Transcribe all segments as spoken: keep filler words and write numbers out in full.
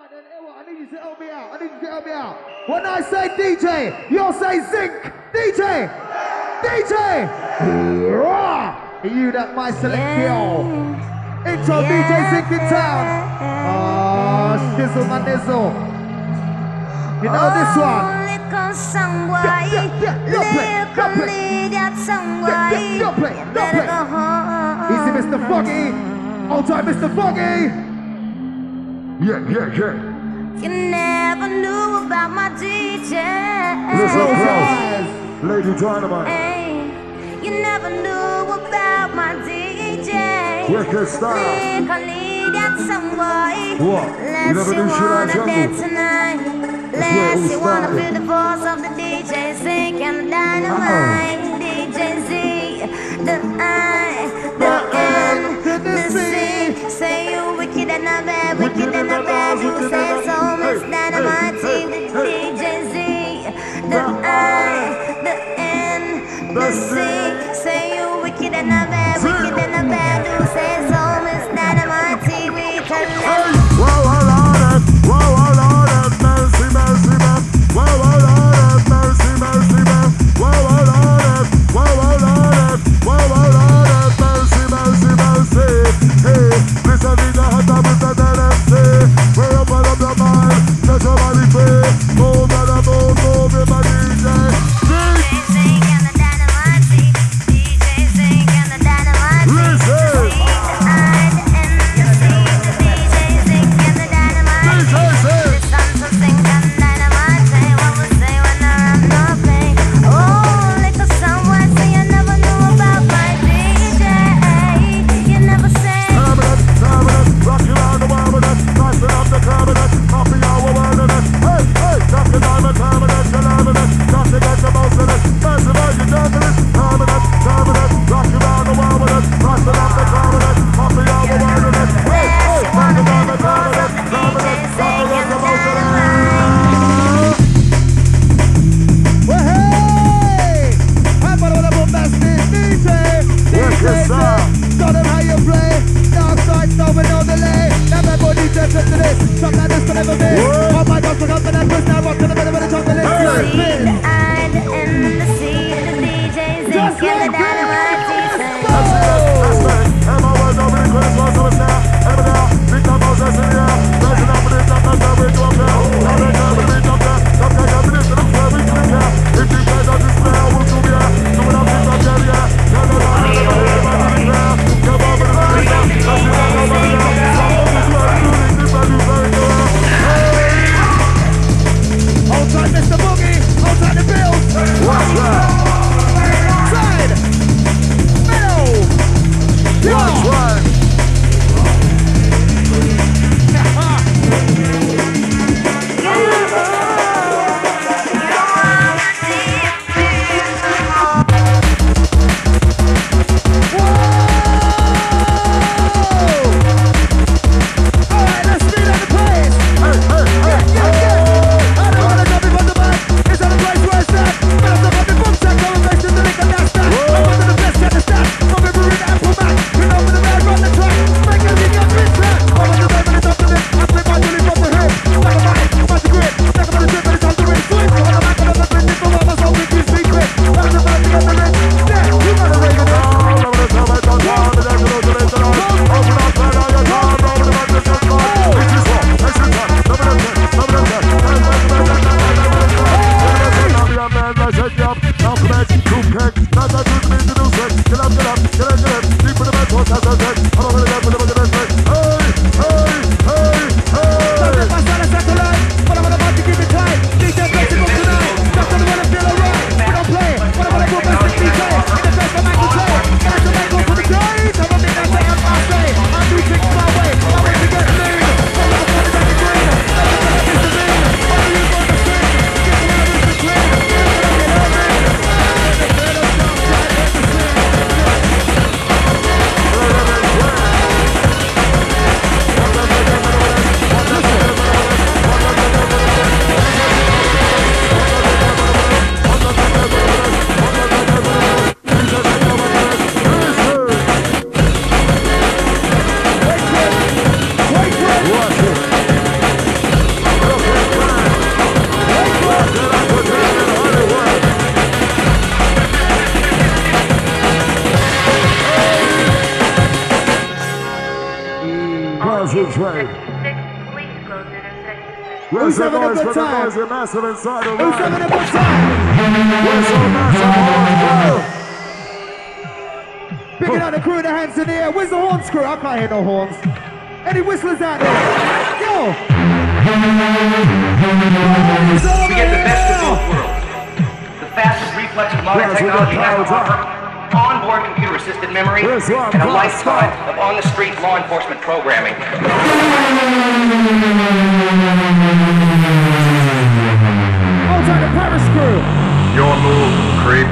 I need you to help me out. I need you to help me out. When I say D J, you'll say Zinc. D J. D J. Raw. You that my selection. Intro D J Zinc in town. Oh, shizzle my nizzle. You know this one. Yeah, yeah, yeah. Don't play. Don't play. Yeah, yeah, don't play. Don't play. Easy, Mister Foggy. All time, Mister Foggy. Yeah, yeah, yeah. You never knew about my D J. Listen close. Lady Dynamite. Hey, you never knew about my D J. Wicked style. Think I need that some boy. What? You Let's never see knew shit wanna out jungle? dance tonight. where it Let's see all wanna started. feel the force of the D J Zinc and the dynamite. D J Z, the I, the N, the C. Say you wicked and I'm bad, wicked and I'm bad. You say so, Miss Dynamite. The D J Z, the I, the N, the C. Say you wicked and I'm bad, wicked and I'm bad. You say so, Miss Dynamite. We can live. Wow, wow, Lord, wow, wow, Lord, mercy, mercy, man. Wow, wow, Lord, mercy, mercy, man. Wow, wow, Lord, wow, wow, Lord, wow, wow, Lord, mercy, mercy, mercy. Hey, listen, we got hot up with the D N C. We're up on the Concentrate. Who's having a good time? Who's massive inside the Who's having a good time? We're so massive. Picking out the crew, the hands in the air. Where's the horns crew? I can't hear no horns. Any whistlers out there? Yo! We get the best of both worlds. The fastest reflexive modern technology has to offer, onboard computer-assisted memory, and a lifetime of on-the-street law enforcement programming. Outside the Paris crew. Your move, creep.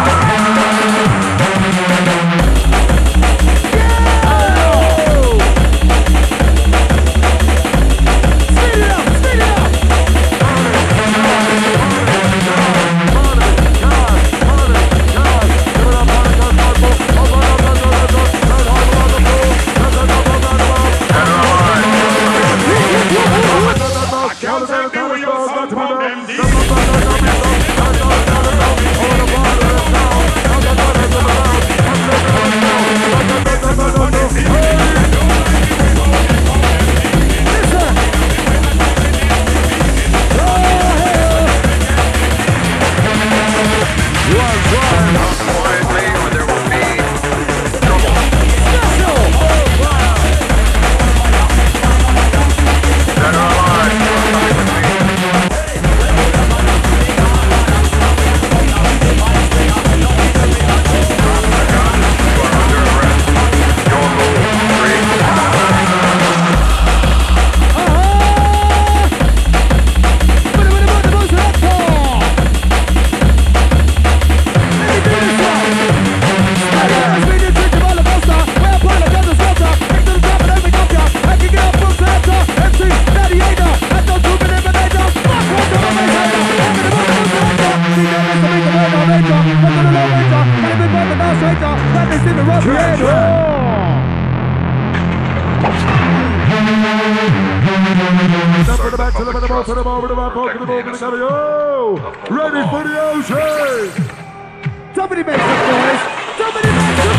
Ready for the ocean! Somebody make some noise! Somebody make some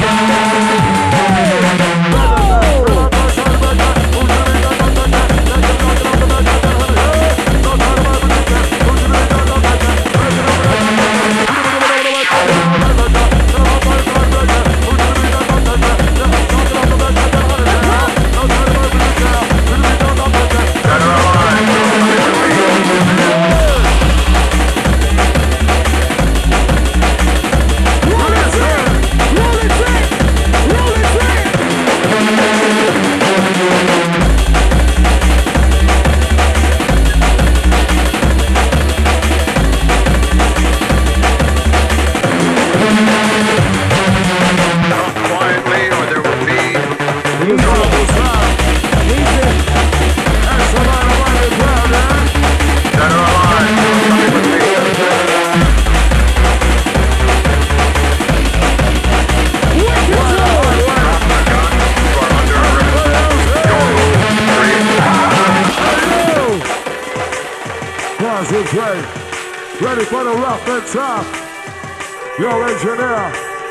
Ready for the rough and tough. Yo, engineer.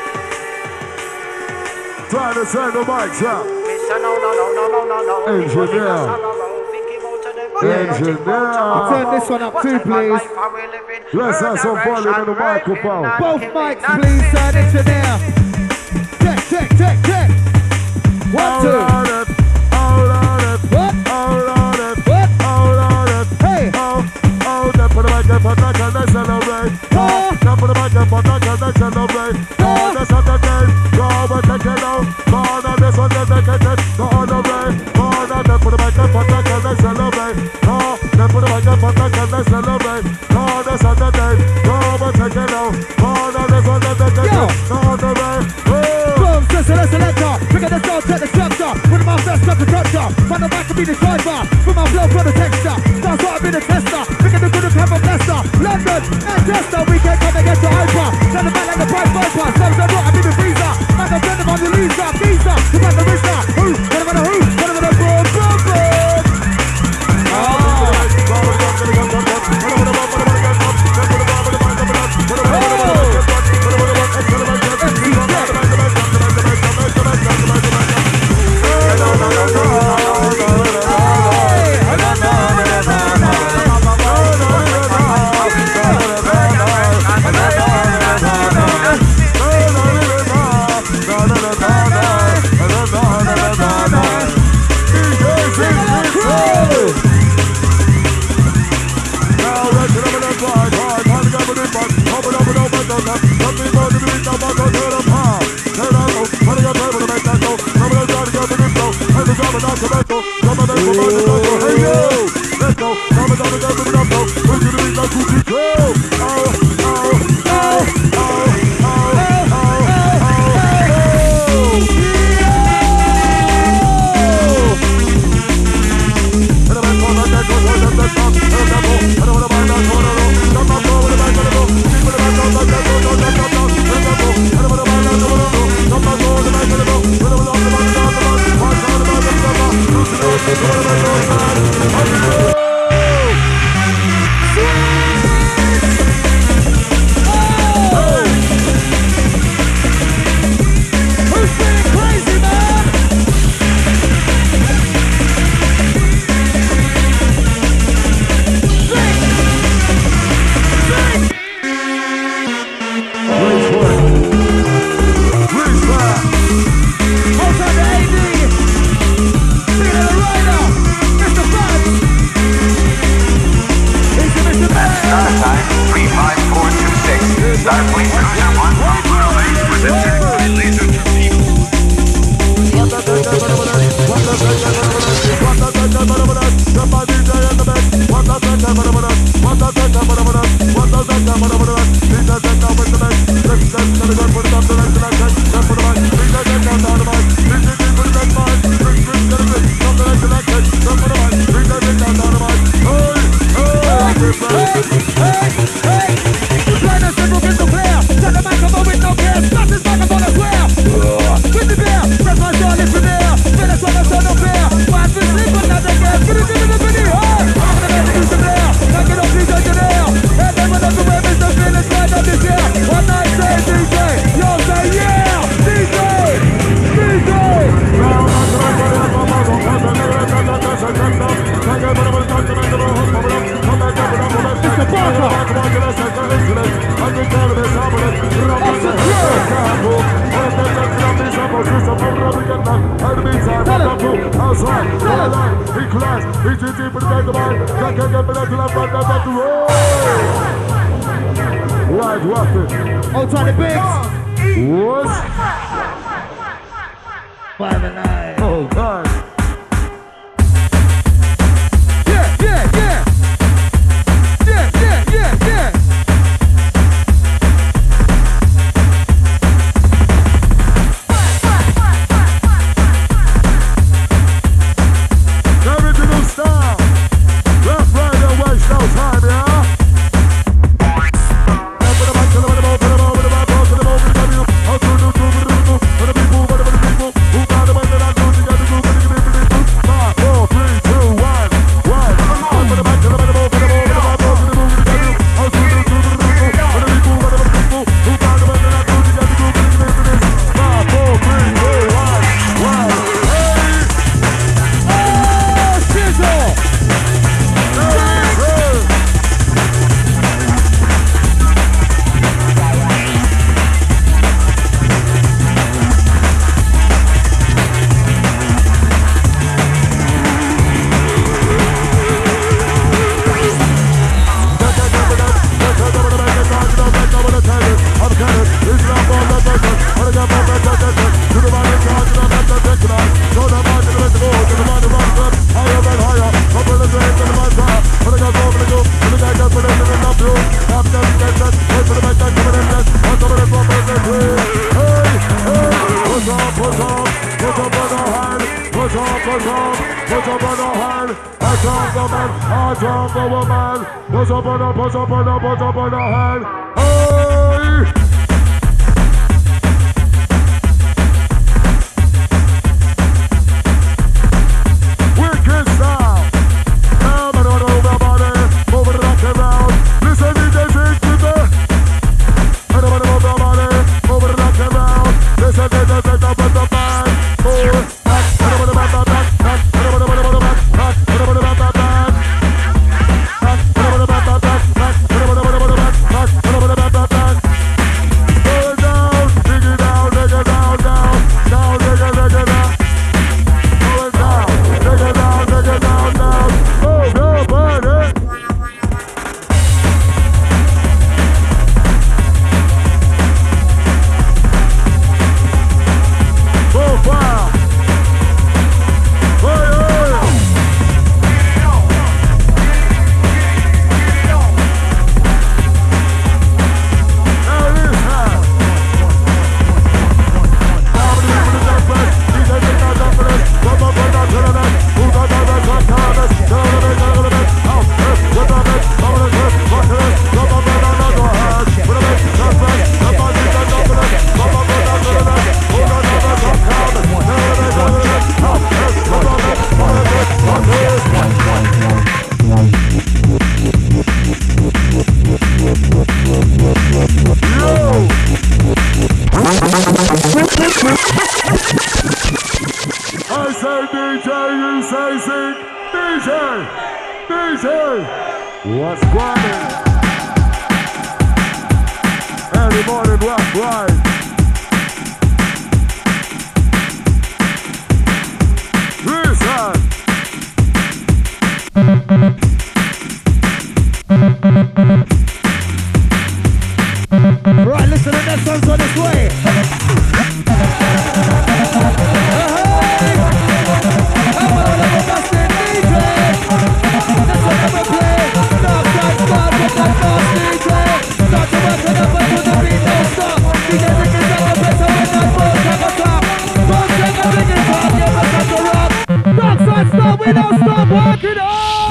Trying to send the mics up. Engineer. Engineer. Turn this one up too, please. Let's have some volume in the microphone. Both mics, please, turn engineer. Check, check, check, check. One, two. Hold on it. What? Hold on it. What? Hold on it. Hey. Oh, oh, then put the mic up on that and let's celebrate. Oh, then put the mic up on that and let's celebrate. Oh, that's not the game. Go over, take it out. Go on, this one, then take it. Go on the way. Go on, then put the mic up on that and let's celebrate. Oh, then put the mic up on that and let's celebrate. Go on, that's not the game. Go over, take it out. Go on, this one, then take it. Go on the way. Boom, sister, let's selector. Pick up the sound, check the structure. Put my best up the structure. Find the mic to be the driver. Put my flow for the texture. Start what I be the tester. Pick up the good have a blester. London, Manchester, we can't come and get to Hyper. Tell the man like the price viper. Some say what I be the freezer. Man, I'm sending on the Lisa. Visa, to man the Rista. Who? Get him on the who? Get him on the boom, boom, boom. Oh. Hold tight the bigs. What? Five and nine. Oh, God. Yeah, yeah, yeah. Yeah, yeah, yeah, yeah. The original style. Left, right, and west, no time, yeah? D J, D J, what's going? Early morning rock ride. Listen. Right, listen, the next one's on its way. We don't stop walking on!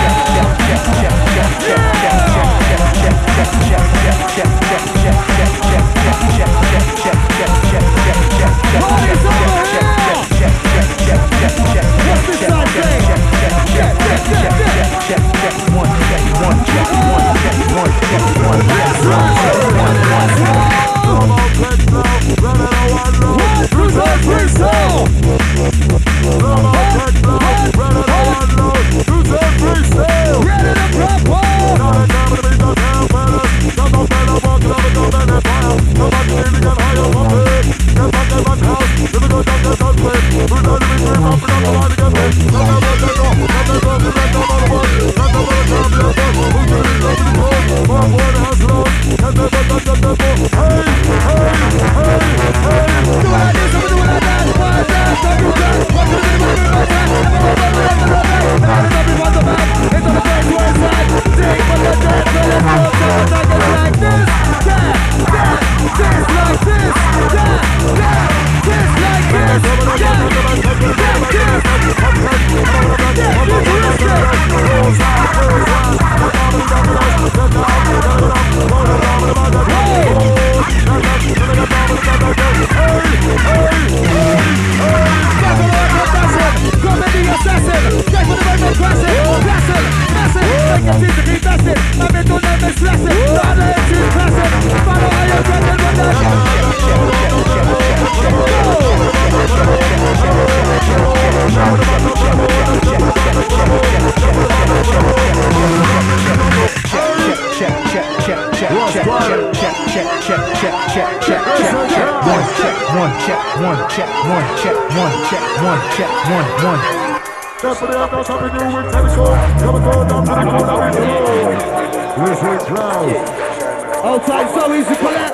Party's over here! What's this side say? Check, check, check, check. Check, check, one, check, one, check, one, check, one, check, one, check, one, check, one, check, ready to All time so easy to collect.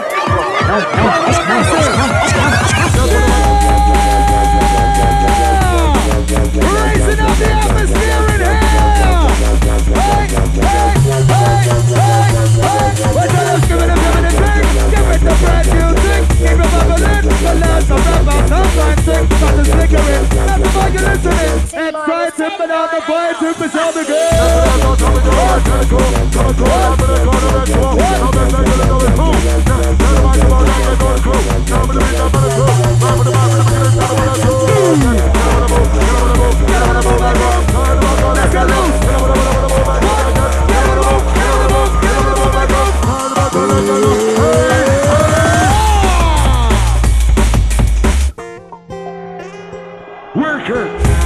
Raising up the atmosphere in here. Hey, hey, hey, hey, hey. What's all those giving them, giving them thing? Give it the brand new thing. Keep it bubbling. The last of them about sometimes sing. Got the snickering. Not the fucking listening. Excited, but on the boy to push all the good. Let's get loose. Wicked.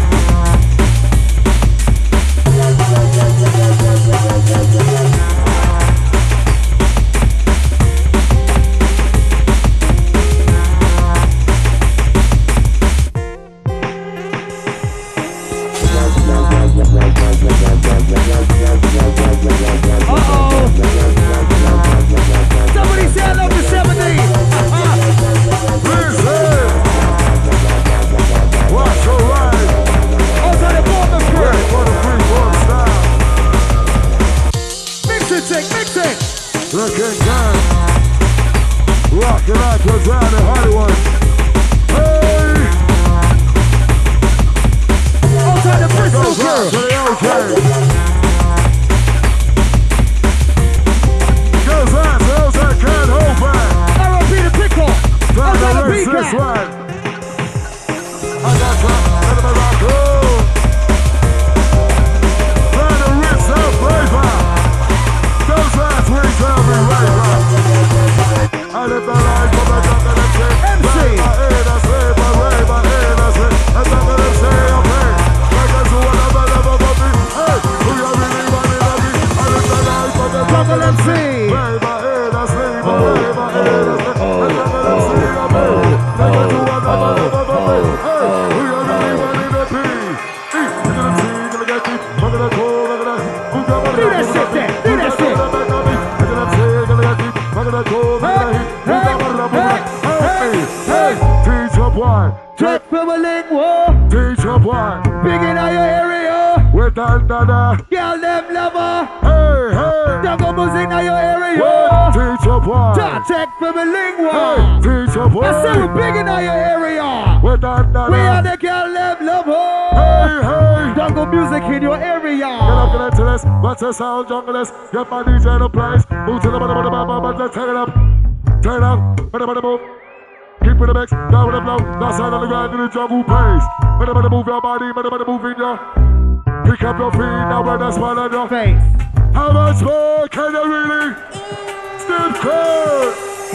da da da. Girl, them lover. Hey, hey. Jungle music now your area. What? Teach your boy. Ta check for me lingua. Hey, teach your boy. I say we big in your area. What da da da. We are the girl, them lover. Hey, hey. Jungle music in your area. Get up, get into this. What's the sound, junglist? Get my D J in the place. Move to the bottom of the bottom, let's turn it up. Turn it up. Better, better move. Keep with the mix, down with the flow. That side of the ground to the jungle pace. Better, better move your body, better, better move in your. Pick up your feet, now we're the spot on your face. How much more can you really? Step cold.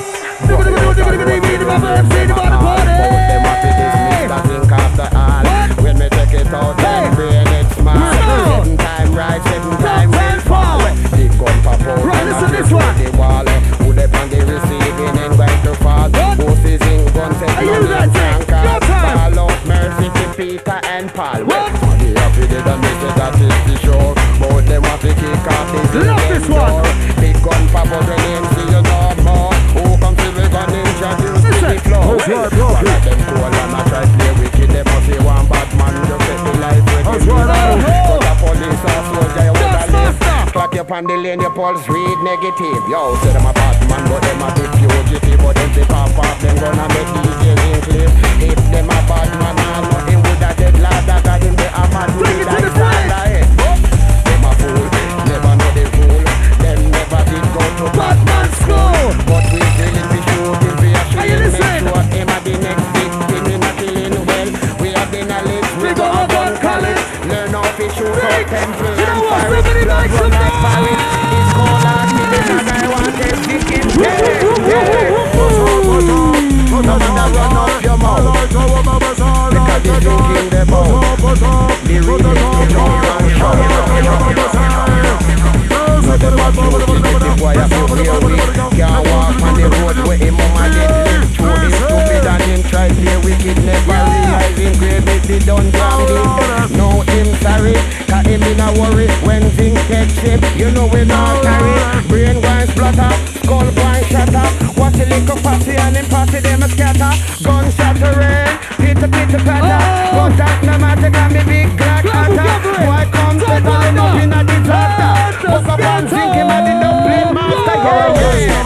When me take it out, then brain it smart. Setting time right, setting time well forward. Big gun pop out, right, listen this one. The wall, who they on the receiving and going to fall. Bosses in gun, set money and tanker. Fall out, mercy to Peter and Paul. Well, the happy they done this, that is the show. Both them want to kick off this door. Big gun pop out, when they see you no more. Who come to the gun introduce to the floor? Well, one of them cool and I try to play wicked. They must say one bad man, just set the life with him. But the police or soldier, you would have lived. Clock you on the lane, your pulse read negative. Yo, say them a bad man, but them a big fugitive. But them take off off, them gonna make D J Inclip. If them a bad man, I know him would have dead lad. That got him the a man with the life stand ahead. Them a fool, never know the rule. Them never did go to bad man school. But we drilling, we shooting, we are shooting. Make sure him a the next victim in a killing well. We have the knowledge, we go a gun college. Learn how to shoot out temple and fire. Blood run like barrel. It's cold and me the man I want to stick in. Yeah, yeah. No matter run up your mouth. Because they drinking the mouth. The real is the wrong no, the bad bullshit, the boy a feel real weak. Can't walk on the road where him mama did live. True, him stupid and him try play wicked. Never realizing grave it, they done damn deep. No, him sorry, cause him in a worry. When things get shape, you know we not carry. Brain going splutter, skull going shatter. Watch a little party and him party them a scatter. Gun shattering, pitter pitter patter. But that no matter can be big crack hatter. Boy come settling up in a disaster. Fuck up and sink him at the Dublin master. Yeah, yeah.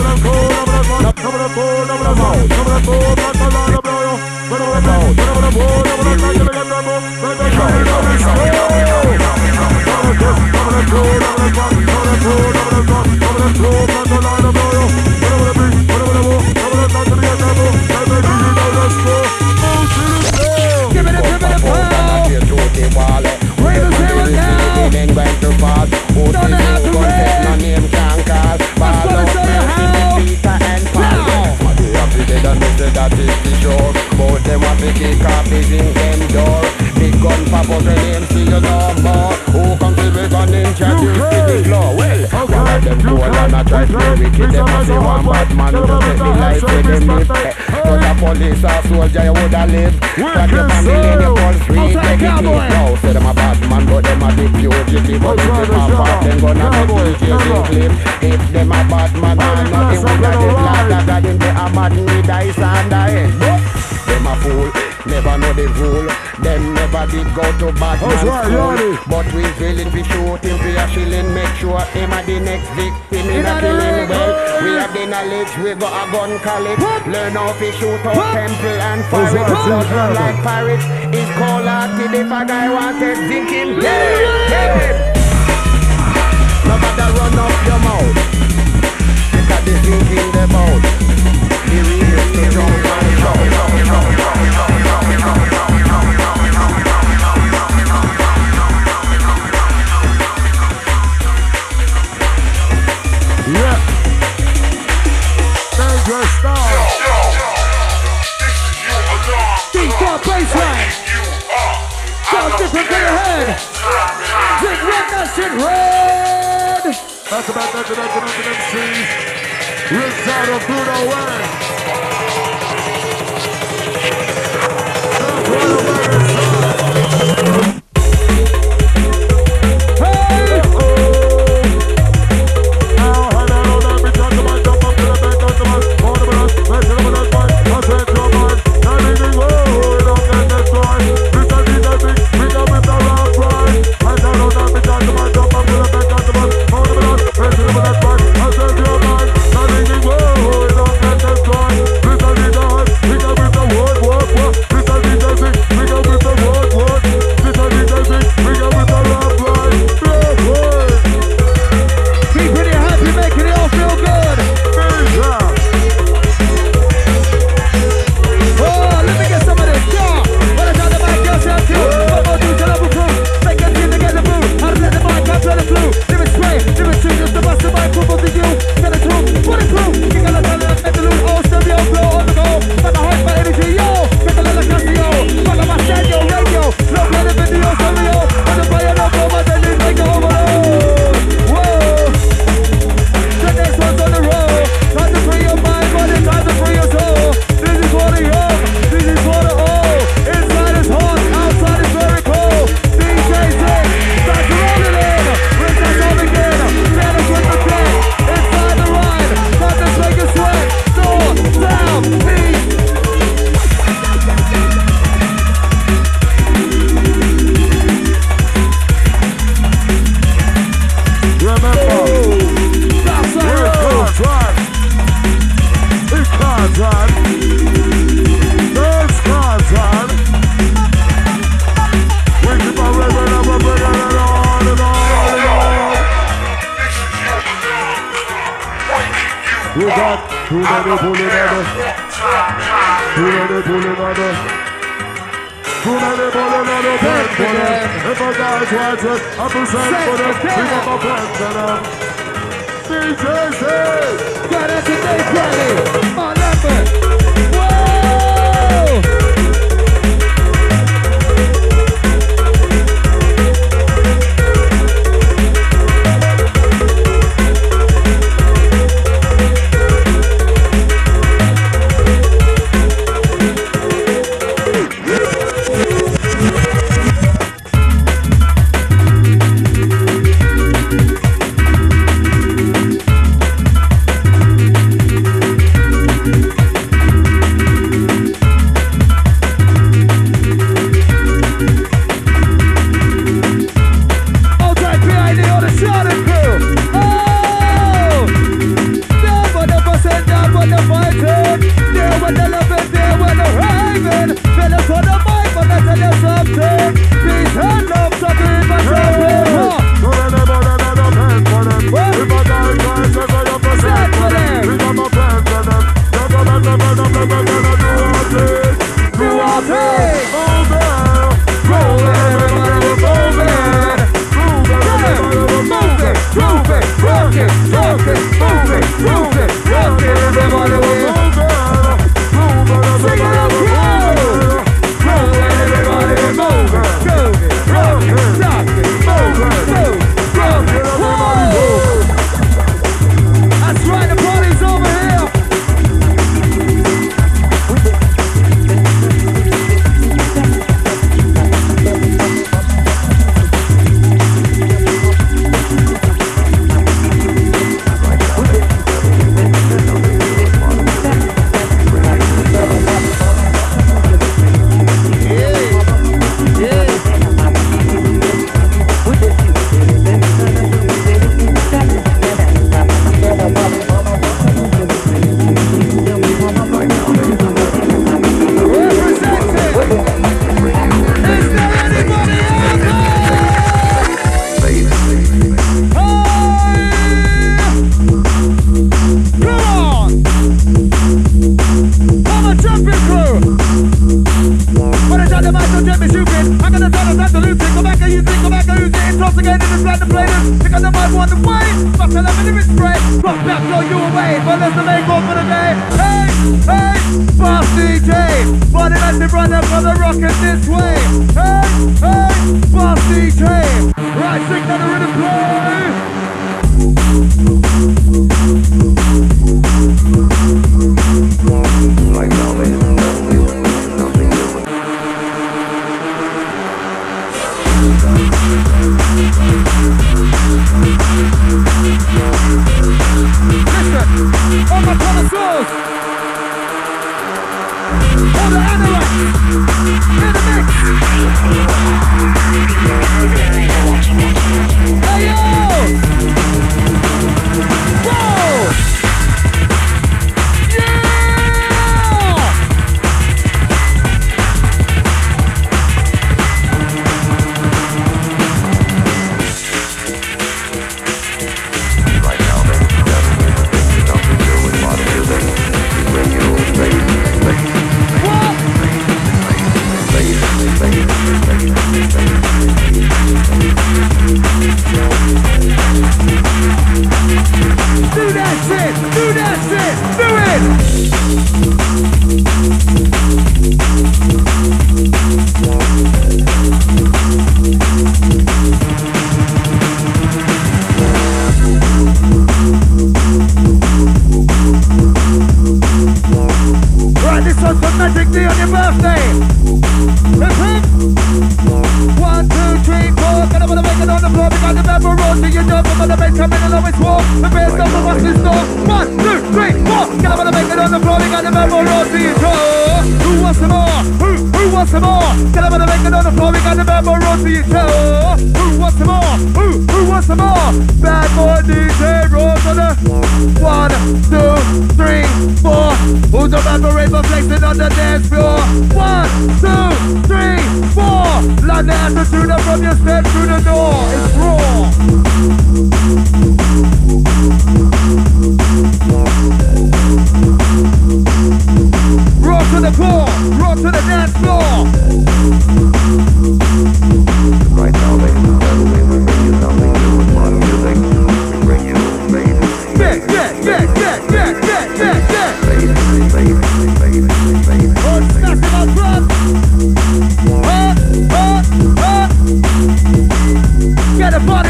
Give it a, give it a pound. Ravens here and now. Don't have to rain. No name can call. Let's go and show you how. Peter and Paul. They have to get on this, that is the show. Both them want to kick off the zinc them door. Big gun pop out the name, see you no more. Who come to the gun introduce to the floor? Well, one of them cool and I try to play wicked. Them a say one bad man who take the life with them live. So the police or soldier you woulda live. Like your family in your pulse read negative. Yo, say them a bad man but them a big fugitive. But if they pop off them gonna make D J clip. If them a bad man and nothing woulda dead like that. Got him they a mad me dice and die. Them a fool, never know the rule. Them never did go to bad man school. But we drilling, we shooting, we a shilling. Make sure him a the next victim in a killing. Well, we have the knowledge, we got a gun college. Learn how to shoot out temple and fire it. Blood like pirates. It's cold hearted if a guy wanted zinc him dead, dead. No matter run up your mouth. Because the zinc in the mouth. The real is to jump and jump. Yeah. Dangerous style. Deep down baseline. Sound different for your head. Drink red, that shit red. That's about that, that's about the M C. Rips out of Bruno Wayne. That's right over his side. Hey! Now, I don't know, let me talk about jump up to the back of the bus. All the bus, let's get up on that point. I said, come on. Everything, oh, we don't get that right. We can be that big, we can be the rock right. I don't know that We got too many pulling on us. Too many pulling on us. Too many pulling on us. Pen for them. If a guy's watch it, I present for them. We got my friends for them. D J Z. Got it today, Friday. My number. Whoa!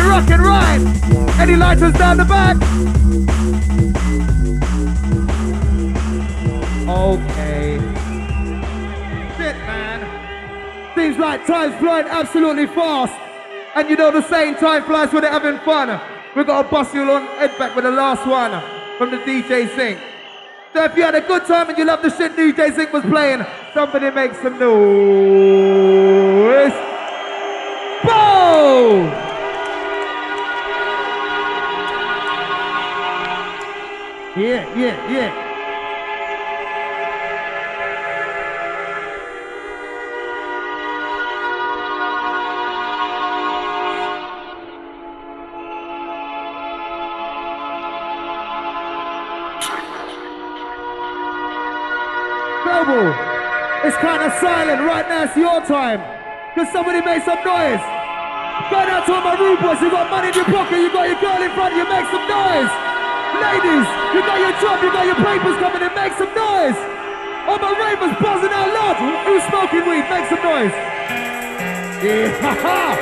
rocking right. Any lighters down the back? Okay. Shit, man. Seems like time's flying absolutely fast. And you know the saying, time flies when they're having fun. We've got to bust you on head back with the last one from the D J Zinc. So if you had a good time and you love the shit D J Zinc was playing, somebody make some noise. Boom! Yeah, yeah, yeah. Global, it's kind of silent right now. It's your time. Can somebody make some noise? Go down to all my rude boys. You got money in your pocket. You got your girl in front of you. Make some noise. Ladies, you got your job. You got your papers coming in. Make some noise. All my ravers buzzing out loud. Who's smoking weed? Make some noise. Yeah, ha ha.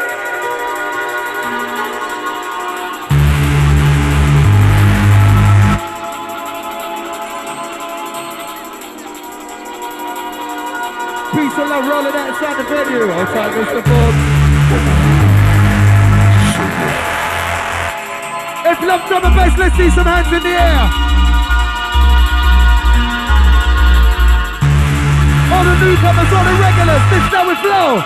Peace and love rolling outside the venue. Outside Mister Forbes. If you love drum and bass, let's see some hands in the air. All the newcomers, all the regulars, this is how we flow.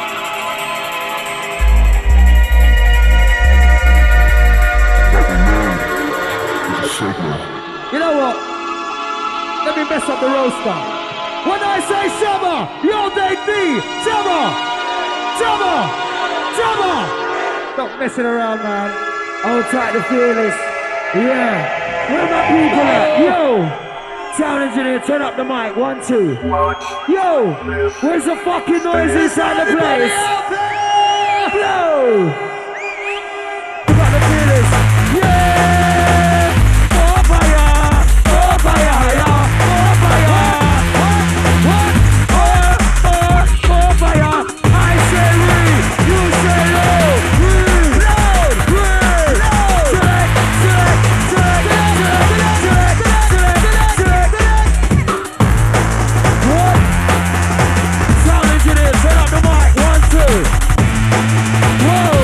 You know what? Let me mess up the roster. When I say Shabba, you'll take me. Shabba, Shabba, Shabba. Stop messing around, man. Hold tight the fearless. Yeah. Where my people at? Yo. Sound engineer, turn up the mic. One, two. Yo. Where's the fucking noise inside the place? Yo. We got the fearless. Yeah. Oh fire. Oh fire. Yeah. Oh fire. What? Oh, oh, oh fire. I say we. You say low. We. Loud. We. Loud. Check, check, check, check, check, check, check, check. What? Sound engineer, turn up the mic. One, two. Whoa.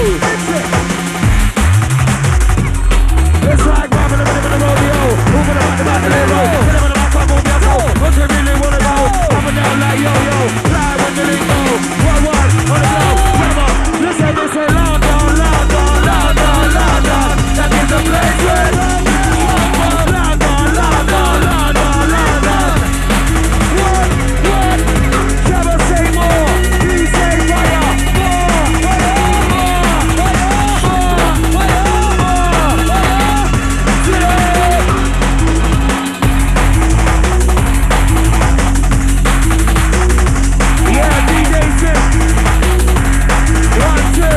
It's like rapping a bit of the rodeo. Moving about the back of the road. Hit him on the back, move your toe. What you really wanna go? Up and down like yo-yo. Fly when the link go. One, one, on the flow. Come on. This ain't this ain't loud down, loud down, loud down, loud down. That is the place where loud down, loud down, loud down, loud down. What? What? Never say more. Please say fire. More. Fire. More. Fire. More. Fire. More. Fire. Yeah, D J Zinc. One, two.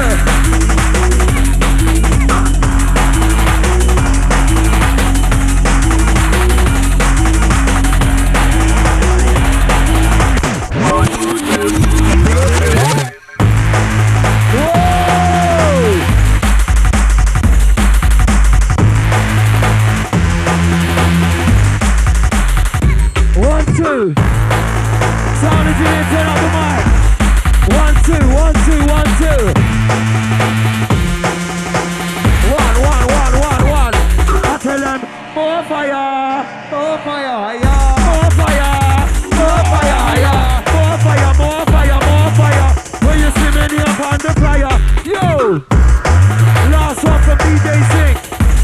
Whoa! One, two. Sound engineer, turn up the mic. One, two, one, two, one, two. One, one, one, one, one. I tell them, more fire, more fire, yeah. More fire, more fire, yeah. More fire, more fire, more fire. When you see me up on the fire, yo. Last one from D J Zinc.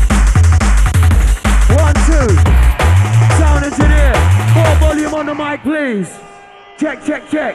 One, two. Sound engineer, more volume on the mic, please. Check, check, check.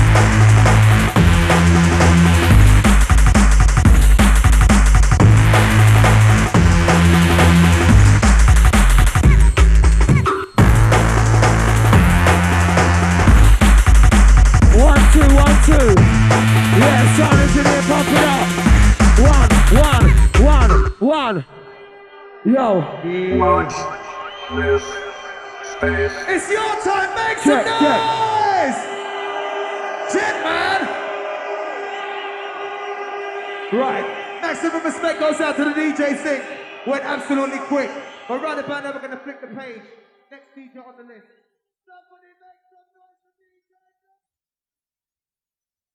One, two, one, two. Yeah, sound engineer, pump it up. One, one, one, one. Yo. Watch this space. It's your time, make Check, some check. noise! Shit, man! Right, Maximum respect goes out to the D J Sink. Went absolutely quick. But right about now, we're going to flick the page. Next D J on the list. Somebody make